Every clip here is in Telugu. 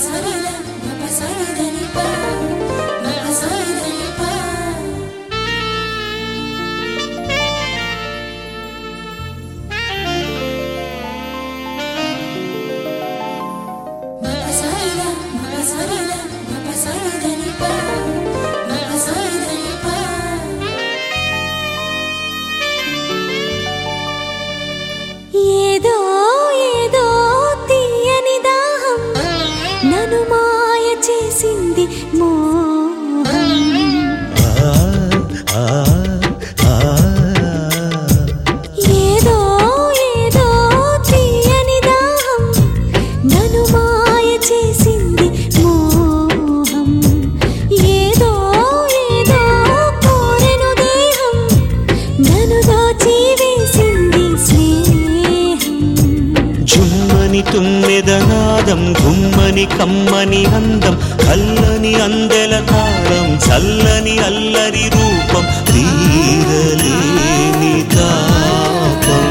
ఏదో ఏదో తీయని దాహం నన్ను మాయ చేసింది మోహం. ఏదో ఏదో తీయని దాహం నన్ను మాయ చేసింది మోహం. ఏదో ఏదో కోరెను దేహం నన్ను దోచి వేసింది స్నేహం. జుమ్మని తుమ్మెదనాదం గుమ్మని కమ్మని అందం కల్లని అందెల తాళం చల్లని అల్లరి రూపం తీరలేని తాపం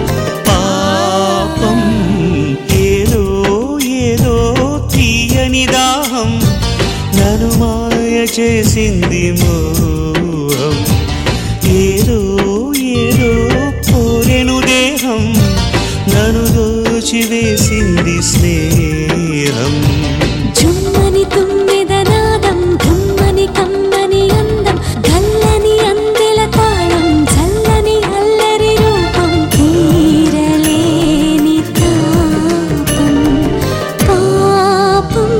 పాపం. ఏదో ఏదో తీయని దాహం నన్ను మాయ చేసింది మోహం. ఏదో ఏదో కోరెను దేహం నన్ను దోచివేసింది స్నేహం. జుమ్మని తుమ్మెదనాదం గుమ్మని కమ్మని అందం గల్లని అందెల తాళం చల్లని అల్లరి రూపం తీరలేని తాపం పాపం.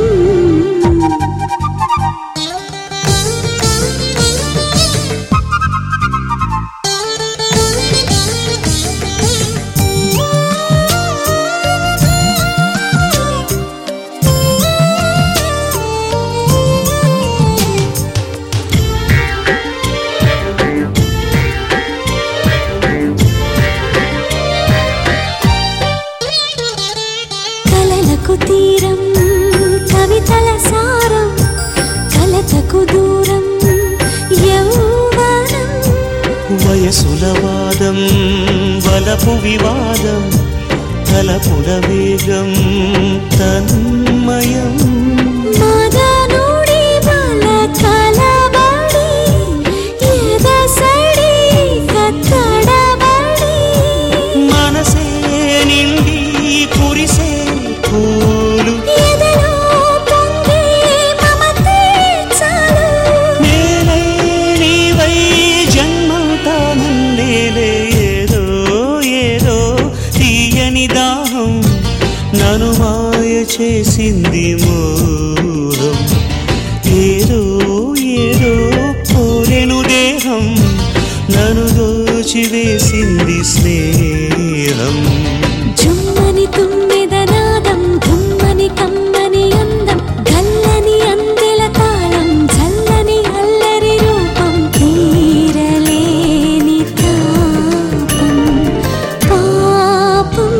కలలకు తీరం కవితల సారం కలతకు దూరం యౌవనం. వయసుల వాదం వలపు వివాదం తలపుల వేగం తన్మయం. మదనుడి బల కలబడి ఎదసడి కత్తడబడి మనసే నిండి కురిసే పూలు ఎదలో పొంగే మమతే చాలు. నేలై నీవై జన్మంతా నన్నేలే. ఏదో ఏదో తీయని దాహం నన్ను మాయ చేసింది మోహం. ఏదో ఏదో కోరెను దేహం నన్ను దోచివేసింది స్నేహం. జుమ్మని తుమ్మెదనాదం గుమ్మని కమ్మని అందం గల్లని అందెల తాళం చల్లని అల్లరి రూపం తీరలేని తాపం పాపం.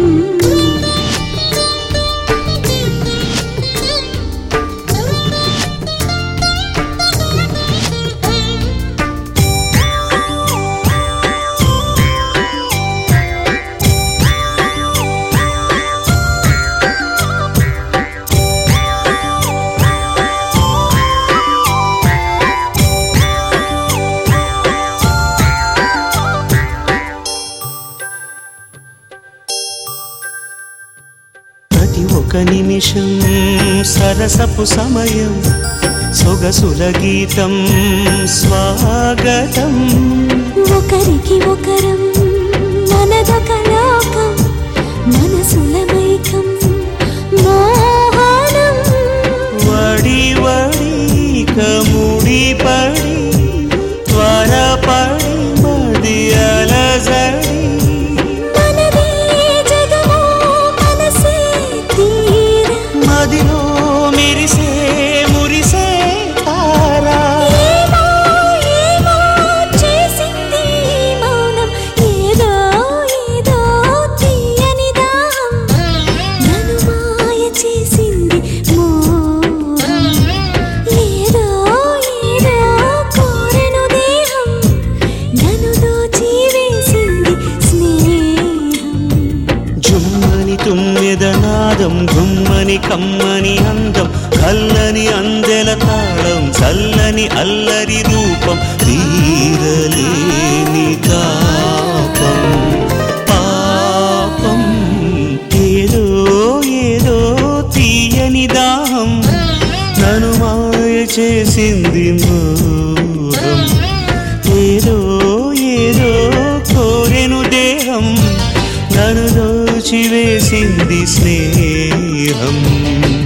ప్రతి ఒక నిమిషం సరసపు సమయం సొగసుల గీతం స్వాగతం. ఒకరికి ఒకరం మనదొక లోకం మనసుల మైకం మోహనం. వడి వడి కముడి పడి త్వరపడి మది అలజడి. మనదే జగమో మనసే తీర మదిలో మెరిసే మురిసే తారా. ఏమో ఏమో చేసింది మౌనం. ఏదో ఏదో గుమ్మని కమ్మని అందం కల్లని అందెల తాళం చల్లని అల్లరి రూపం తీరలేని తాపం పాపం ఏదో ఏదో తీయని దాహం నన్ను మాయ చేసింది మోహం ఏదో ఏదో కోరెను దేహం నన్ను దోచివేసింది స్నేహం